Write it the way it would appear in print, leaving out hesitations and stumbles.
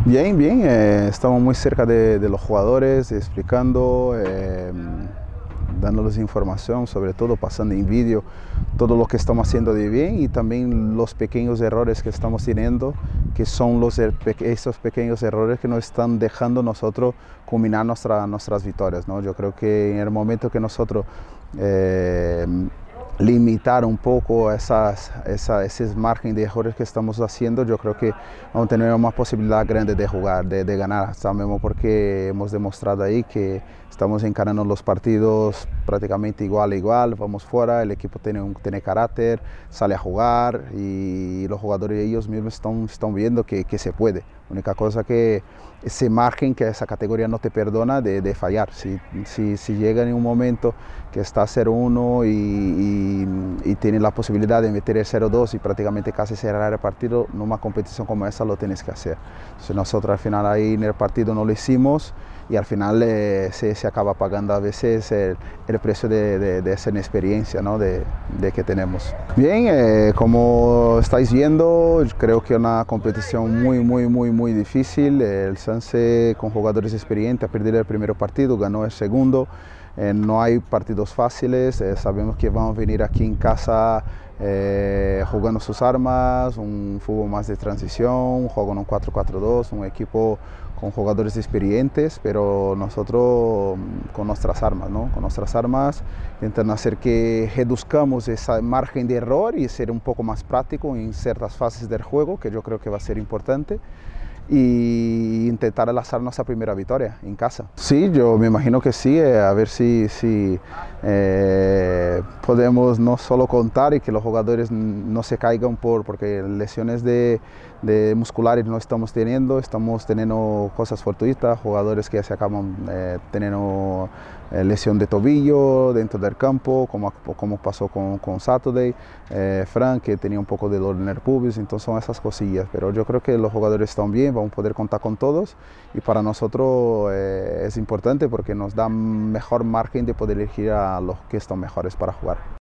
Bien, bien, estamos muy cerca de los jugadores, explicando, dándoles información, sobre todo pasando en vídeo todo lo que estamos haciendo de bien y también los pequeños errores que estamos teniendo, que son esos pequeños errores que nos están dejando nosotros culminar nuestras victorias, ¿no? Yo creo que en el momento que nosotros eh, limitar un poco ese margen de errores que estamos haciendo, yo creo que vamos a tener una posibilidad grande de jugar, de ganar, sabemos porque hemos demostrado ahí que estamos encarando los partidos prácticamente igual a igual, vamos fuera, el equipo tiene carácter, sale a jugar y los jugadores ellos mismos están viendo que se puede. La única cosa que ese margen que esa categoría no te perdona de fallar. Si llega en un momento que está 0-1 y tiene la posibilidad de meter el 0-2 y prácticamente casi cerrar el partido, en una competición como esa lo tienes que hacer. Entonces nosotros al final ahí en el partido no lo hicimos y al final se acaba pagando a veces el precio de esa inexperiencia, ¿no? de que tenemos. Bien, como estáis viendo, creo que es una competición muy difícil. El Sanse con jugadores experientes ha perdido el primer partido, ganó el segundo. No hay partidos fáciles, sabemos que vamos a venir aquí en casa jugando sus armas, un fútbol más de transición, un juego en un 4-4-2, un equipo con jugadores experientes, pero nosotros con nuestras armas, ¿no? Con nuestras armas intentando hacer que reduzcamos esa margen de error y ser un poco más práctico en ciertas fases del juego, que yo creo que va a ser importante, y intentar alzar nuestra primera victoria en casa. Sí, yo me imagino que sí, a ver si podemos no solo contar y que los jugadores no se caigan porque lesiones de musculares no estamos teniendo cosas fortuitas, jugadores que se acaban teniendo lesión de tobillo dentro del campo, como pasó con Saturday, Frank que tenía un poco de dolor en el pubis, entonces son esas cosillas, pero yo creo que los jugadores están bien, vamos a poder contar con todos y para nosotros es importante porque nos da mejor margen de poder elegir a los que están mejores para jugar.